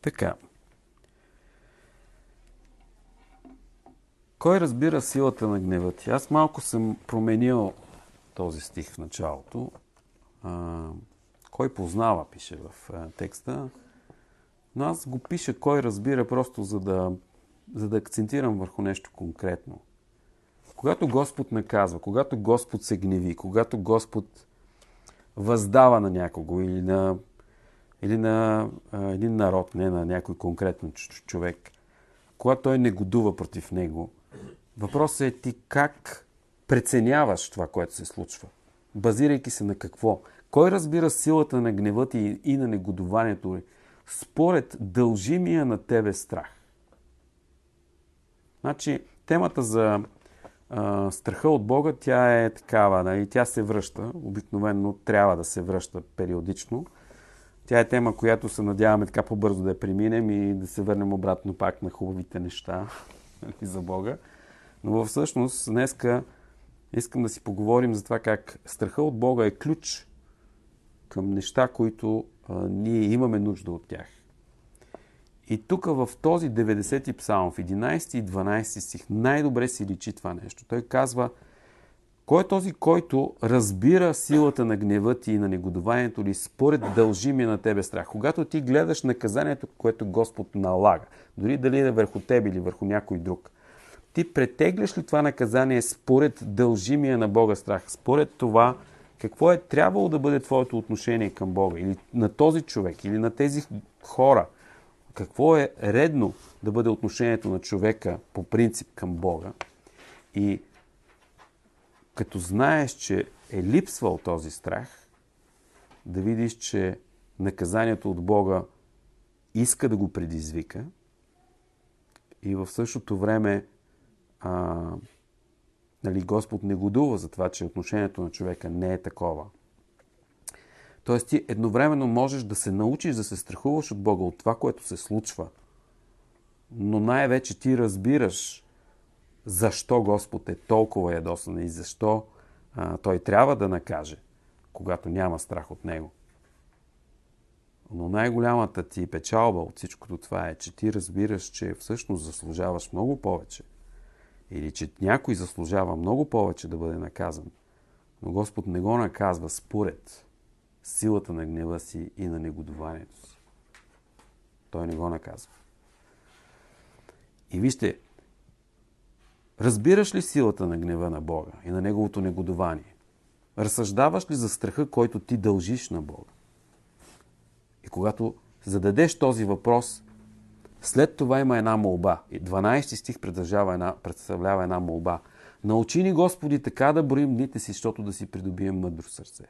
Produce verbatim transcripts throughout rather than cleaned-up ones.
Така. Кой разбира силата на гнева ти? Аз малко съм променил този стих в началото. А, кой познава, пише в а, текста. Но аз го пиша кой разбира, просто за да, за да акцентирам върху нещо конкретно. Когато Господ наказва, когато Господ се гневи, когато Господ въздава на някого или на, или на а, един народ, не на някой конкретен човек, когато той негодува против него, въпросът е ти как преценяваш това, което се случва, базирайки се на какво. Кой разбира силата на гнева ти и на негодуванието според дължимия на тебе страх? Значи, темата за а, страха от Бога, тя е такава, нали? Тя се връща, обикновено трябва да се връща периодично. Тя е тема, която се надяваме така по-бързо да я преминем и да се върнем обратно пак на хубавите неща за Бога. Но всъщност днеска искам да си поговорим за това как страха от Бога е ключ към неща, които а, ние имаме нужда от тях. И тук в този деветдесети псалм, в единайсети и дванайсети стих, най-добре си личи това нещо. Той казва, кой е този, който разбира силата на гнева ти и на негодованието ли според дължимия на тебе страх? Когато ти гледаш наказанието, което Господ налага, дори дали е върху тебе или върху някой друг, ти претегляш ли това наказание според дължимия на Бога страх? Според това, какво е трябвало да бъде твоето отношение към Бога? Или на този човек, или на тези хора? Какво е редно да бъде отношението на човека по принцип към Бога? И като знаеш, че е липсвал този страх, да видиш, че наказанието от Бога иска да го предизвика и в същото време а, нали, Господ негодува за това, че отношението на човека не е такова. Тоест ти едновременно можеш да се научиш да се страхуваш от Бога, от това, което се случва, но най-вече ти разбираш защо Господ е толкова ядосан и защо а, Той трябва да накаже, когато няма страх от Него. Но най-голямата ти печалба от всичкото това е, че ти разбираш, че всъщност заслужаваш много повече. Или че някой заслужава много повече да бъде наказан. Но Господ не го наказва според силата на гнева си и на негодованието си. Той не го наказва. И вижте, разбираш ли силата на гнева на Бога и на Неговото негодование? Разсъждаваш ли за страха, който ти дължиш на Бога? И когато зададеш този въпрос, след това има една молба. И дванайсети стих една, представлява една молба. Научи ни, Господи, така да броим дните си, защото да си придобием мъдро сърце.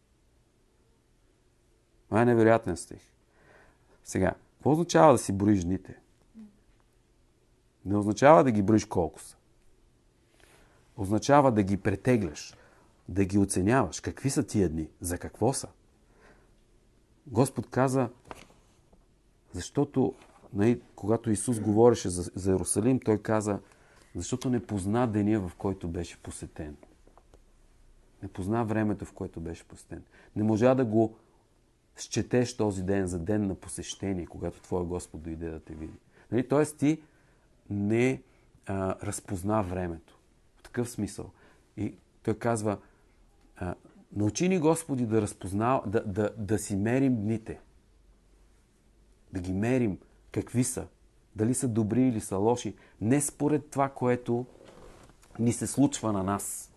Това е невероятен стих. Сега, какво означава да си броиш дните? Не означава да ги броиш колко са. Означава да ги претегляш, да ги оценяваш. Какви са тия дни? За какво са? Господ каза, защото нали, когато Исус говореше за, за Иерусалим, той каза, защото не позна деня, в който беше посетен. Не позна времето, в което беше посетен. Не можа да го счетеш този ден за ден на посещение, когато твой Господ дойде да те види. Нали? Тоест ти не а, разпозна времето. В такъв смисъл. И той казва, а, научи ни, Господи, да разпознава, да, да, да си мерим дните. Да ги мерим какви са. Дали са добри или са лоши. Не според това, което ни се случва на нас.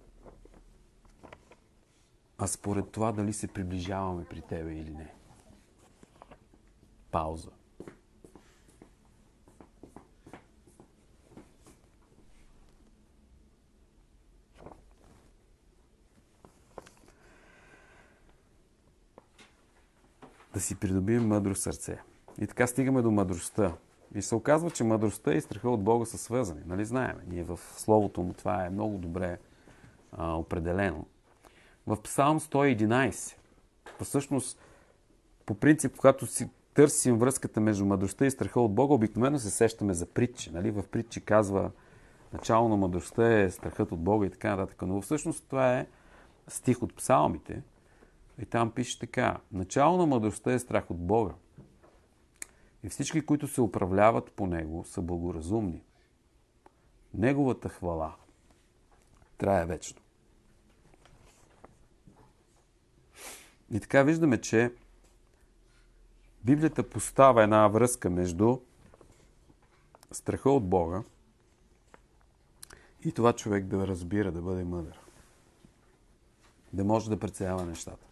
А според това дали се приближаваме при Тебе или не. Пауза. Да си придобием мъдро сърце. И така стигаме до мъдростта. И се оказва, че мъдростта и страха от Бога са свързани. Нали знаем? Ние в Словото му това е много добре а, определено. В Псалм сто и единайсет, всъщност, по принцип, когато си търсим връзката между мъдростта и страха от Бога, обикновено се сещаме за притчи. Нали? В притчи казва, начало на мъдростта е страхът от Бога и така нататък. Но всъщност това е стих от Псалмите. И там пише така. Начало на мъдростта е страх от Бога. И всички, които се управляват по него, са благоразумни. Неговата хвала трае вечно. И така виждаме, че Библията поставя една връзка между страха от Бога и това човек да разбира, да бъде мъдър. Да може да преценява нещата.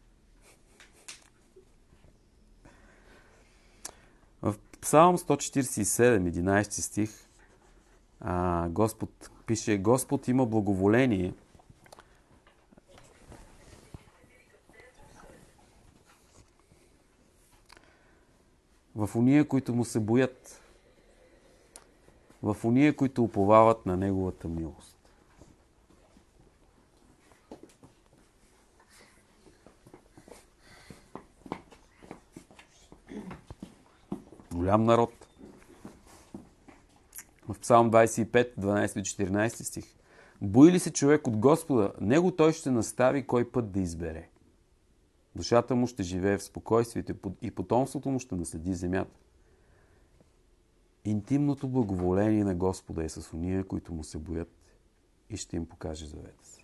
В Псалм сто четиридесет и седем, единайсети стих, а, Господ пише: Господ има благоволение в уния, които му се боят, в уния, които уповават на Неговата милост. Голям народ. В Псалм двайсет и пет, дванайсети до четиринайсети стих. Бои ли се човек от Господа, него той ще настави кой път да избере. Душата му ще живее в спокойствието и потомството му ще наследи земята. Интимното благоволение на Господа е с уния, които му се боят, и ще им покаже завета си.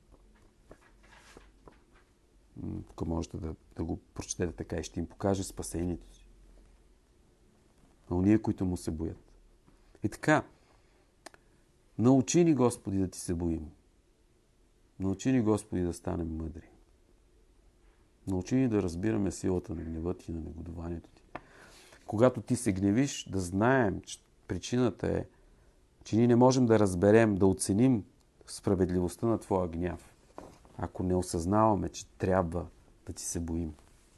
Тук можете да, да го прочетете така: и ще им покаже спасението си. На уния, които му се боят. И така, научи ни, Господи, да ти се боим. Научи ни, Господи, да станем мъдри. Научи ни да разбираме силата на гнева ти и на негодованието ти. Когато ти се гневиш, да знаем, че причината е, че ние не можем да разберем, да оценим справедливостта на твоя гняв, ако не осъзнаваме, че трябва да ти се боим.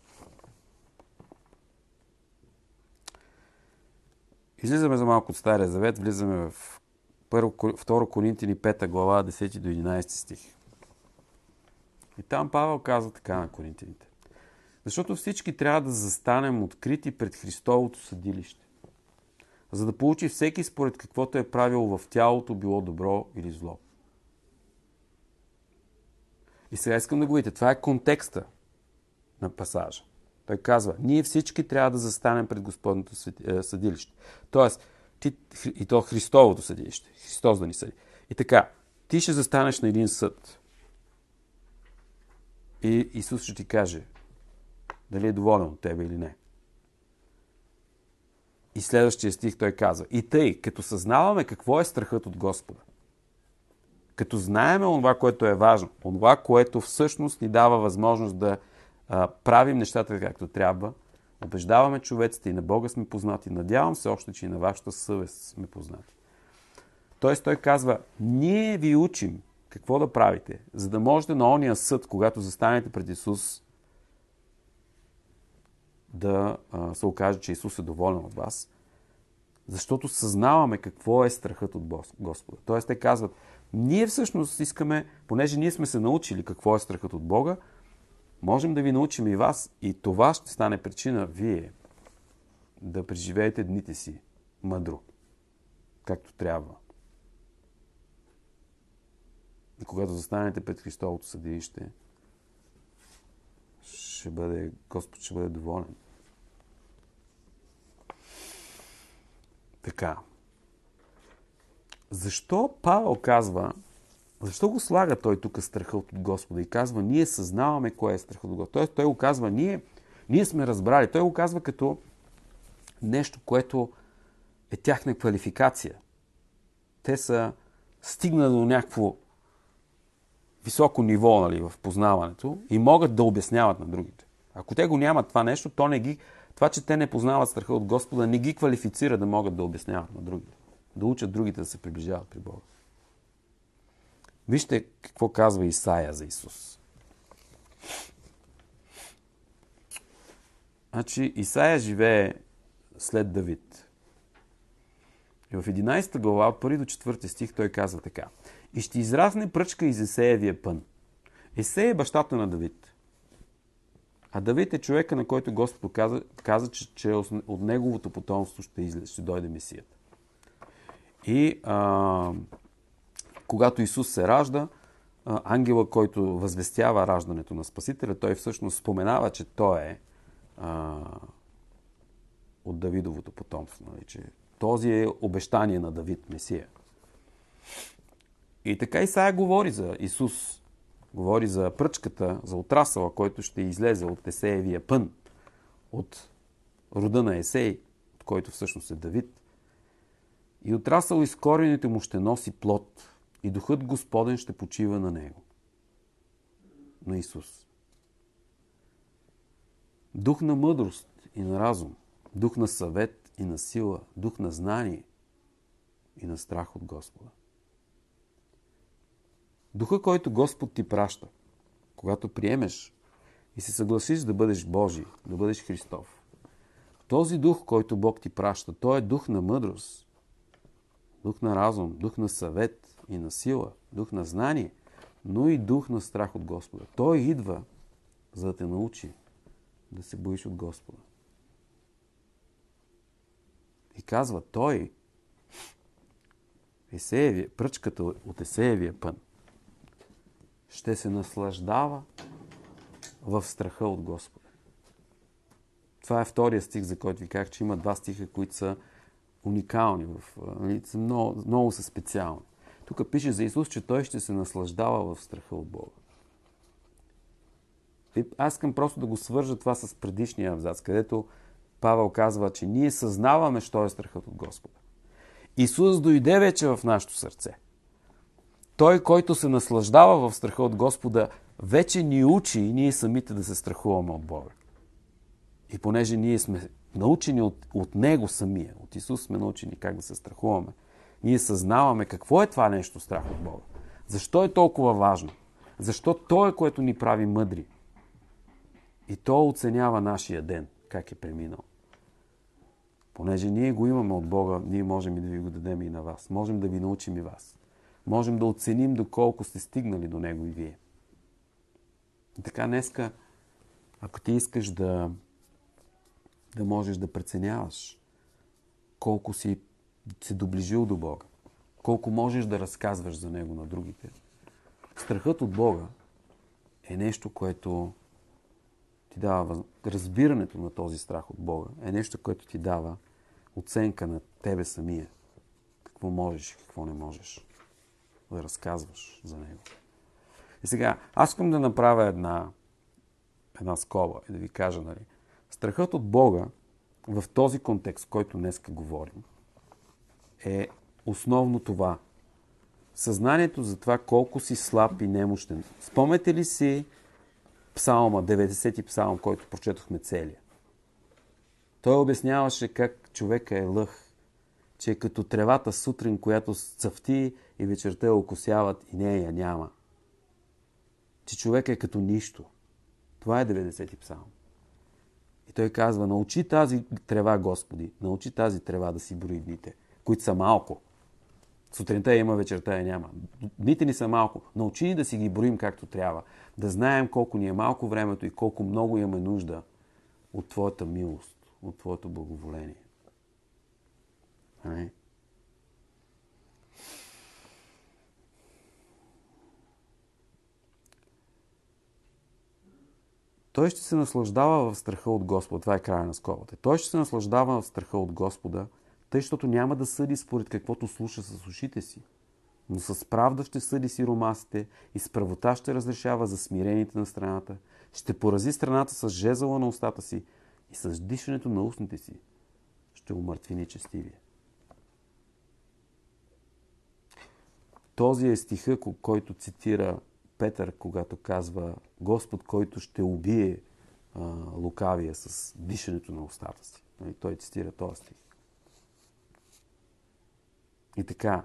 Излизаме за малко от Стария завет, влизаме в втора Коринтини пета глава, десети до единайсети стих. И там Павел казва така на коринтините: защото всички трябва да застанем открити пред Христовото съдилище, за да получи всеки според каквото е правил в тялото, било добро или зло. И сега искам да го видите. Това е контекста на пасажа. Той казва: ние всички трябва да застанем пред Господното съдилище. Тоест, ти, и то Христовото съдилище. Христос да ни съди. И така, ти ще застанеш на един съд. И Исус ще ти каже дали е доволен от тебе или не. И следващия стих той казва: и тъй, като съзнаваме какво е страхът от Господа, като знаеме онова, което е важно, онова, което всъщност ни дава възможност да а, правим нещата както трябва, убеждаваме човеците и на Бога сме познати. Надявам се още, че и на вашата съвест сме познати. Тоест той казва: ние ви учим какво да правите, за да можете на ония съд, когато застанете пред Исус, да а, се окаже, че Исус е доволен от вас, защото съзнаваме какво е страхът от Господа. Тоест те казват: ние всъщност искаме, понеже ние сме се научили какво е страхът от Бога, можем да ви научим и вас, и това ще стане причина вие да преживеете дните си мъдро, както трябва. И когато застанете пред Христовото съдилище, ще бъде, Господ ще бъде доволен. Така. Защо Павел казва, защо го слага той тук страха от Господа и казва: ние съзнаваме кое е страхът от Господа? Тоест той го казва: ние, ние сме разбрали. Той го казва като нещо, което е тяхна квалификация. Те са стигнали до някакво високо ниво, нали, в познаването и могат да обясняват на другите. Ако те го нямат това нещо, то не ги, това, че те не познават страха от Господа, не ги квалифицира да могат да обясняват на другите. Да учат другите да се приближават при Бога. Вижте какво казва Исаия за Исус. Значи Исаия живее след Давид. И в единайсета глава, от първи до четвърти стих, той казва така: и ще израсне пръчка из Есеевия пън. Есей е бащата на Давид. А Давид е човека, на който Господ каза, каза че, че от неговото потомство ще, излез, ще дойде Месията. И а, когато Исус се ражда, а, ангела, който възвестява раждането на Спасителя, той всъщност споменава, че той е а, от Давидовото потомство. Нали, че този е обещание на Давид, Месия. И така Исаия говори за Исус. Говори за пръчката, за отрасъла, който ще излезе от Есеевия пън, от рода на Есей, от който всъщност е Давид. И отрасъл из корените му ще носи плод, и Духът Господен ще почива на него. На Исус. Дух на мъдрост и на разум, дух на съвет и на сила, дух на знание и на страх от Господа. Духа, който Господ ти праща, когато приемеш и се съгласиш да бъдеш Божий, да бъдеш Христов. Този дух, който Бог ти праща, той е дух на мъдрост, дух на разум, дух на съвет и на сила, дух на знание, но и дух на страх от Господа. Той идва, за да те научи да се боиш от Господа. И казва, той, Есеевия, пръчката от Есеевия пън, ще се наслаждава в страха от Господа. Това е втория стих, за който ви казах, че има два стиха, които са уникални, в, са много, много са специални. Тук пише за Исус, че той ще се наслаждава в страха от Бога. И аз искам просто да го свържа това с предишния абзац, където Павел казва, че ние съзнаваме, що е страхът от Господа. Исус дойде вече в нашето сърце. Той, който се наслаждава в страха от Господа, вече ни учи и ние самите да се страхуваме от Бога. И понеже ние сме научени от, от Него самия, от Исус сме научени как да се страхуваме, ние съзнаваме какво е това нещо страх от Бога. Защо е толкова важно? Защо Той е, което ни прави мъдри? И Той оценява нашия ден, как е преминал. Понеже ние го имаме от Бога, ние можем и да ви го дадем и на вас. Можем да ви научим и вас. Можем да оценим доколко сте стигнали до Него и вие. И така днеска, ако ти искаш да, да можеш да преценяваш колко си се доближил до Бога, колко можеш да разказваш за Него на другите, страхът от Бога е нещо, което ти дава разбирането на този страх от Бога. Е нещо, което ти дава оценка на тебе самия. Какво можеш и какво не можеш да разказваш за Него. И сега, аз искам да направя една, една скоба и да ви кажа, нали, страхът от Бога в този контекст, в който днеска говорим, е основно това. Съзнанието за това колко си слаб и немощен. Спомняте ли си псалма, деветдесети псалм, който прочетохме целия? Той обясняваше как човека е лъх, че е като тревата сутрин, която цъфти и вечерта я окосяват и нея я няма. Че човек е като нищо. Това е деветдесети псалм. И той казва, научи тази трева, Господи, научи тази трева да си брои дните, които са малко. Сутринта има, вечерта я няма. Дните ни са малко. Научи ни да си ги броим както трябва. Да знаем колко ни е малко времето и колко много имаме нужда от Твоята милост, от Твоето благоволение. Ами? Той ще се наслаждава в страха от Господа. Това е края на скобата. Той ще се наслаждава в страха от Господа, тъй, защото няма да съди според каквото слуша с ушите си. Но с правда ще съди сиромасите и с правота ще разрешава за смирените на страната. Ще порази страната с жезъла на устата си и с дишането на устните си ще умъртви нечестивия. Този е стиха, който цитира Петър, когато казва Господ, който ще убие а, лукавия с дишането на устата си. И той цитира този стих. И така,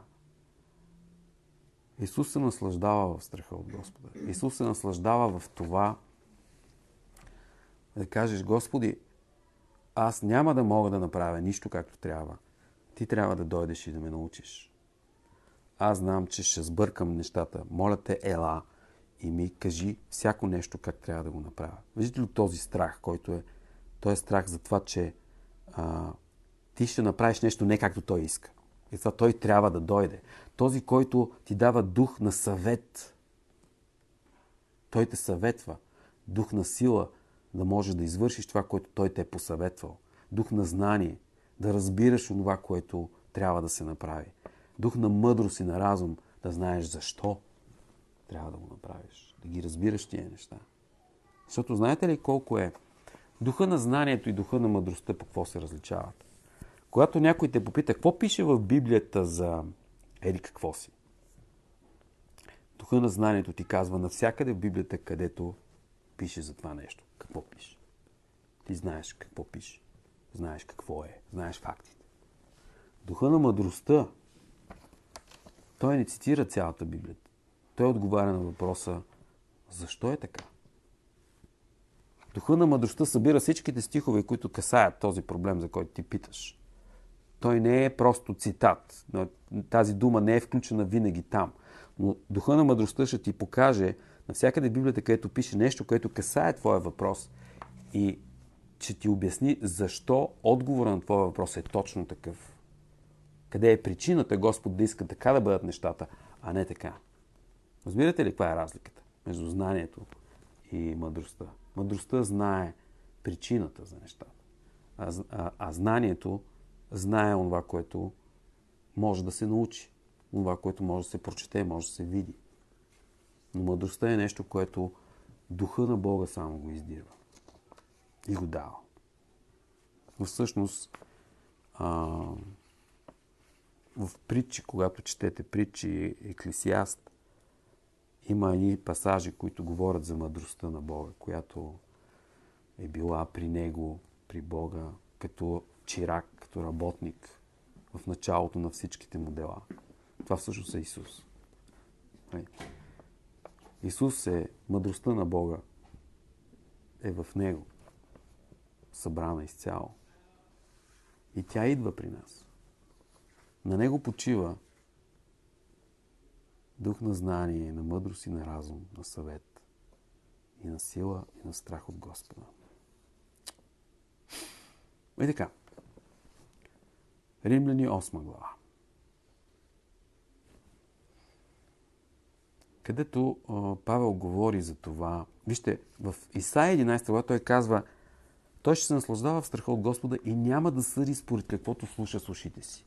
Исус се наслаждава в страха от Господа. Исус се наслаждава в това да кажеш, Господи, аз няма да мога да направя нищо както трябва. Ти трябва да дойдеш и да ме научиш. Аз знам, че ще сбъркам нещата. Моля те, ела и ми кажи всяко нещо как трябва да го направя. Виждате ли този страх, който е? Той е страх за това, че а, ти ще направиш нещо не както той иска. И това той трябва да дойде. Този, който ти дава дух на съвет. Той те съветва. Дух на сила, да можеш да извършиш това, което той те е посъветвал. дух на знание, да разбираш това, което трябва да се направи. Дух на мъдрост и на разум, да знаеш защо трябва да го направиш. Да ги разбираш тия неща. Защото знаете ли колко е духа на знанието и духа на мъдростта по какво се различават? Когато някой те попита, какво пише в Библията за еди какво си? Духа на знанието ти казва навсякъде в Библията, където пише за това нещо. Какво пише? Ти знаеш какво пише. Знаеш какво е. Знаеш фактите. Духа на мъдростта, той не цитира цялата Библия. Той отговаря на въпроса, защо е така? Духа на мъдростта събира всичките стихове, които касаят този проблем, за който ти питаш. Той не е просто цитат. Тази дума не е включена винаги там. Но духа на мъдростта ще ти покаже навсякъде в Библията, където пише нещо, което касае твоя въпрос и ще ти обясни защо отговора на твоя въпрос е точно такъв. Къде е причината Господ да иска така да бъдат нещата, а не така. Разбирате ли каква е разликата между знанието и мъдростта? Мъдростта знае причината за нещата, а, а, а знанието знае това, което може да се научи, това, което може да се прочете, може да се види. Но мъдростта е нещо, което духа на Бога само го издирва и го дава. Но всъщност а, в притчи, когато четете притчи Еклесиаст, има и пасажи, които говорят за мъдростта на Бога, която е била при Него, при Бога, като чирак, като работник в началото на всичките му дела. Това всъщност е Исус. Исус е мъдростта на Бога. Е в Него. Събрана изцяло. И тя идва при нас. На Него почива дух на знание, на мъдрост и на разум, на съвет, и на сила, и на страх от Господа. И така. Римляни осма глава. Където а, Павел говори за това. Вижте, в Исаия единайсета глава той казва, той ще се наслаждава в страха от Господа и няма да съди според каквото слуша с ушите си.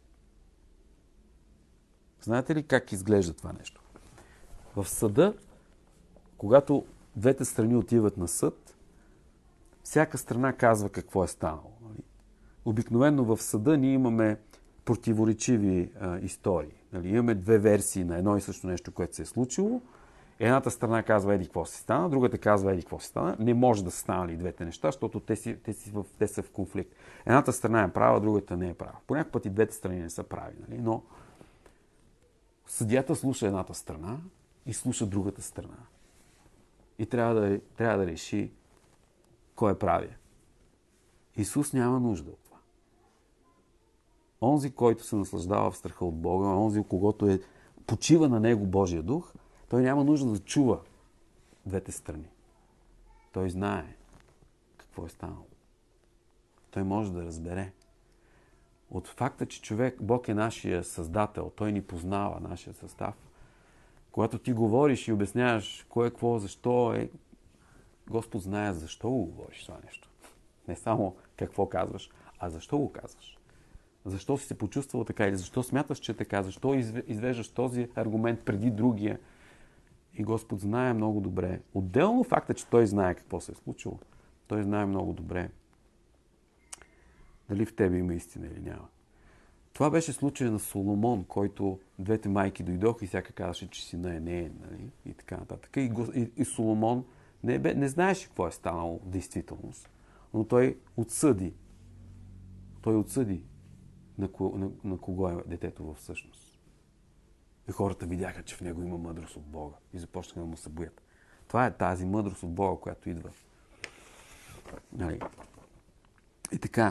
Знаете ли как изглежда това нещо? В съда, когато двете страни отиват на съд, всяка страна казва какво е станало. Обикновено в съда ние имаме противоречиви а, истории. Нали? Имаме две версии на едно и също нещо, което се е случило. Едната страна казва еди какво се стана, другата казва еди какво се стана. Не може да са станали двете неща, защото те, си, те, си в, те са в конфликт. Едната страна е права, другата не е права. Понякога пъти двете страни не са прави. Нали? Но съдията слуша едната страна и слуша другата страна. И трябва да, трябва да реши кой е правия. Исус няма нужда от това. Онзи, който се наслаждава в страха от Бога, онзи, когото е почива на Него Божия дух, той няма нужда да чува двете страни. Той знае какво е станало. Той може да разбере. От факта, че човек, Бог е нашия създател, той ни познава нашия състав. Когато ти говориш и обясняваш кое, какво, защо е, Господ знае защо го говориш това нещо. Не само какво казваш, а защо го казваш. Защо си се почувствал така или защо смяташ, че е така, защо извеждаш този аргумент преди другия. И Господ знае много добре. Отделно факта, че Той знае какво се е случило, Той знае много добре дали в тебе има истина или няма. Това беше случая на Соломон, който двете майки дойдоха и всяка казваше, че сина е не е, нали? И така нататък. И, и, и Соломон не, бе, не знаеше какво е станало в действителност, но той отсъди. Той отсъди на, на, на кого е детето във всъщност. И хората видяха, че в него има мъдрост от Бога и започнаха да му се боят. Това е тази мъдрост от Бога, която идва. Нали? И така,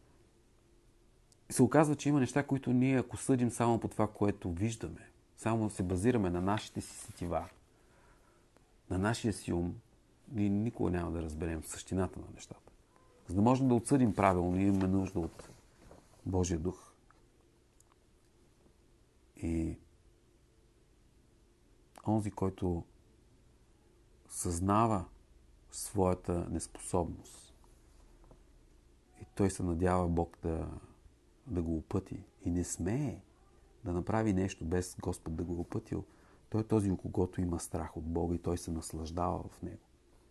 се оказва, че има неща, които ние, ако съдим само по това, което виждаме, само се базираме на нашите си сетива, на нашия си ум, ние никога няма да разберем същината на нещата. За да можем да отсъдим правилно, ние имаме нужда от Божия дух. И онзи, който съзнава своята неспособност И той се надява Бог да, да го опъти. И не смее да направи нещо без Господ да го е опътил. Той е този, у когото има страх от Бога и той се наслаждава в него.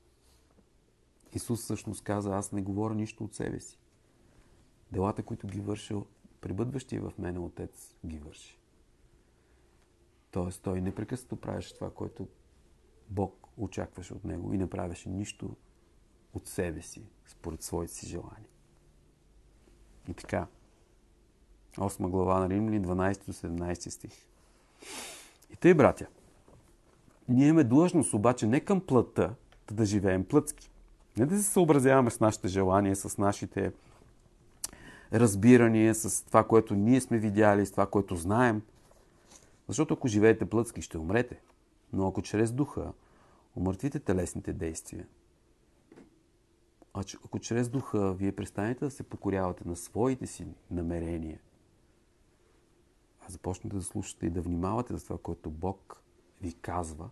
Исус всъщност каза, аз не говоря нищо от себе си. Делата, които ги вършил, пребъдващия в мене Отец ги върши. Тоест, той непрекъснато правеше това, което Бог очакваше от него и не правеше нищо от себе си, според своите си желания. И така, осма глава на Римляни, дванайсети до седемнайсети стих. И тъй, братя, ние имаме длъжност обаче не към плътта да живеем плътски. Не да се съобразяваме с нашите желания, с нашите разбирания, с това, което ние сме видяли, с това, което знаем. Защото ако живеете плътски, ще умрете. Но ако чрез духа умъртвите телесните действия, а ако чрез духа вие престанете да се покорявате на своите си намерения, а започнете да слушате и да внимавате за това, което Бог ви казва,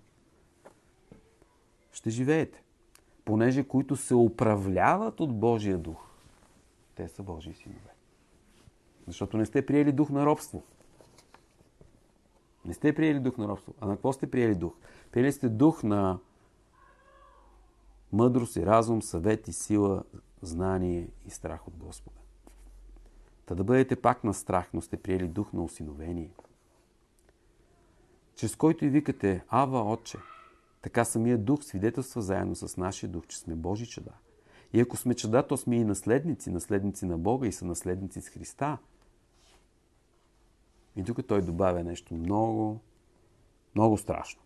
ще живеете. Понеже които се управляват от Божия дух, те са Божии синове. Защото не сте приели дух на робство. Не сте приели дух на робство. А на какво сте приели дух? Приели сте дух на мъдрост и разум, съвет и сила, знание и страх от Господа. Та да бъдете пак на страх, но сте приели дух на усиновение. Чрез който и викате Ава, Отче, така самия дух свидетелства заедно с нашия дух, че сме Божи чада. И ако сме чада, то сме и наследници, наследници на Бога и са наследници с Христа. И тук той добавя нещо много, много страшно.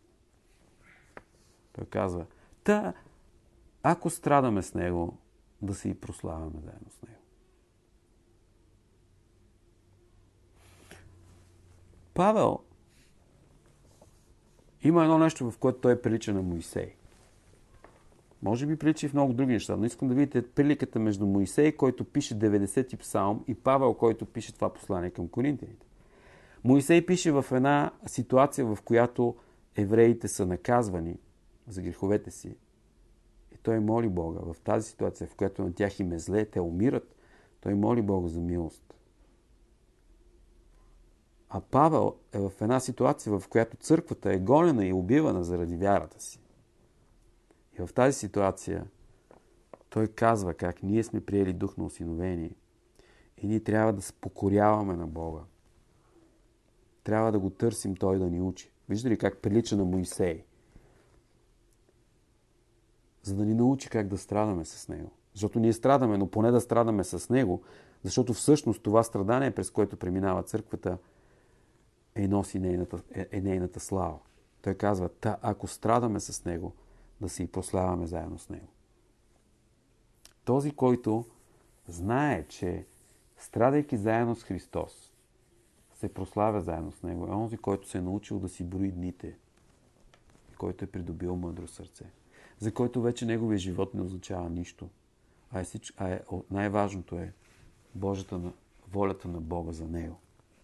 Той казва, та, ако страдаме с Него, да се и прославяме заедно с Него. Павел има едно нещо, в което той прилича на Моисей. Може би прилича и в много други неща, но искам да видите приликата между Моисей, който пише деветдесети псалм, и Павел, който пише това послание към коринтяните. Моисей пише в една ситуация, в която евреите са наказвани за греховете си. И той моли Бога в тази ситуация, в която на тях им е зле, те умират, той моли Бога за милост. А Павел е в една ситуация, в която църквата е гонена и убивана заради вярата си. И в тази ситуация той казва как ние сме приели дух на усиновение и ние трябва да се покоряваме на Бога. Трябва да го търсим той да ни учи. Виждате ли как прилича на Моисей? За да ни научи как да страдаме с Него. Защото ние страдаме, но поне да страдаме с Него, защото всъщност това страдание, през което преминава църквата, е носи нейната, е, е нейната слава. Той казва, та ако страдаме с Него, да се и прославяме заедно с Него. Този, който знае, че страдайки заедно с Христос, се прославя заедно с Него, е онзи, който се е научил да си брои дните и който е придобил мъдро сърце, за който вече неговия живот не означава нищо. А, е, а е, най-важното е Божията на, волята на Бога за него.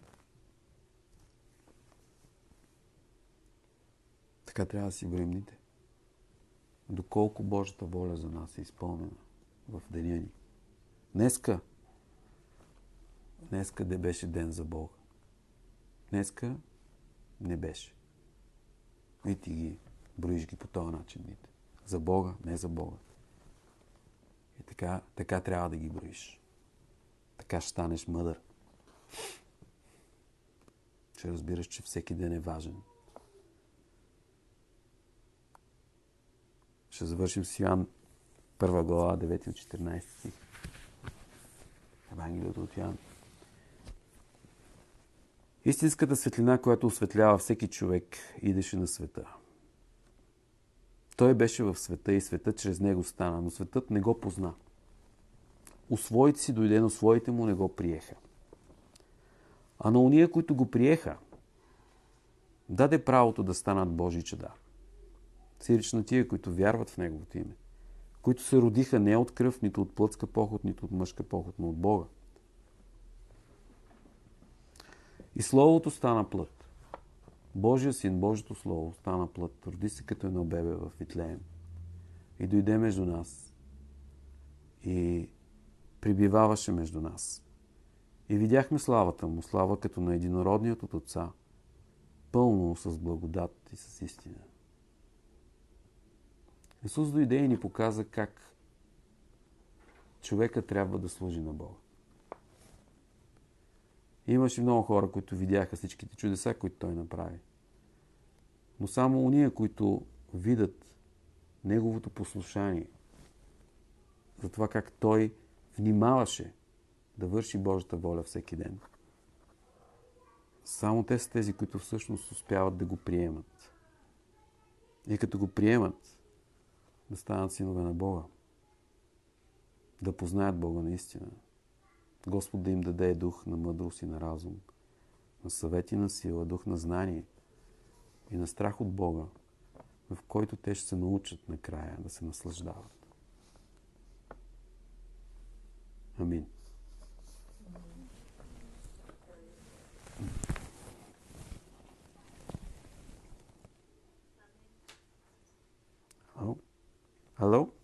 Така трябва да си броим дните. Доколко Божията воля за нас е изпълнена в деня ни. Днеска, днеска не беше ден за Бога. Днеска не беше. И ти ги броиш ги по този начин дните. За Бога, не за Бога. И така, така трябва да ги броиш. Така ще станеш мъдър. Ще разбираш, че всеки ден е важен. Ще завършим с Йоан първа глава, девети от четиринайсети стих. Евангелието от Йоан. Истинската светлина, която осветлява всеки човек, идеше на света. Той беше в света и светът чрез него стана, но светът не го позна. У своите си дойде, но своите му не го приеха. А на уния, които го приеха, даде правото да станат Божии чада. Сирич на тия, които вярват в Неговото име, които се родиха не от кръв, нито от плътска поход, нито от мъжка поход, но от Бога. И Словото стана плът. Божия син, Божието Слово стана плът. Роди се като едно бебе в Витлеем. И дойде между нас. И прибиваваше между нас. И видяхме славата му, слава като на единородният от Отца, пълно с благодат и с истина. Исус дойде и ни показа как човека трябва да служи на Бога. Имаше много хора, които видяха всичките чудеса, които Той направи. Но само уния, които видят Неговото послушание, за това как Той внимаваше да върши Божията воля всеки ден. Само те са тези, които всъщност успяват да го приемат. И като го приемат, да станат синове на Бога. Да познаят Бога наистина. Господ да им даде дух на мъдрост и на разум, на съвет и на сила, дух на знание и на страх от Бога, в който те ще се научат накрая да се наслаждават. Амин. Hello? Hello?